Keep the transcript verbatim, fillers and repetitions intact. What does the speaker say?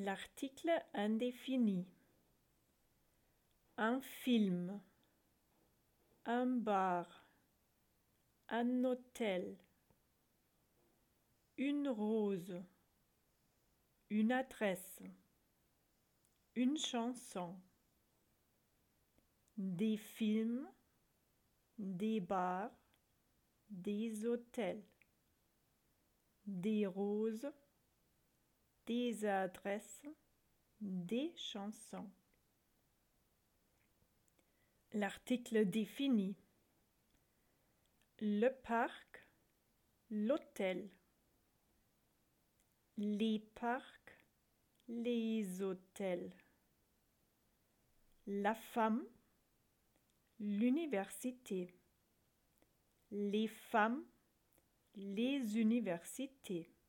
L'article indéfini. Un film, un bar, un hôtel, une rose, une adresse, une chanson, des films, des bars, des hôtels, des roses, des adresses, des chansons. L'article défini. Le parc, l'hôtel. Les parcs, les hôtels. La femme, l'université. Les femmes, les universités.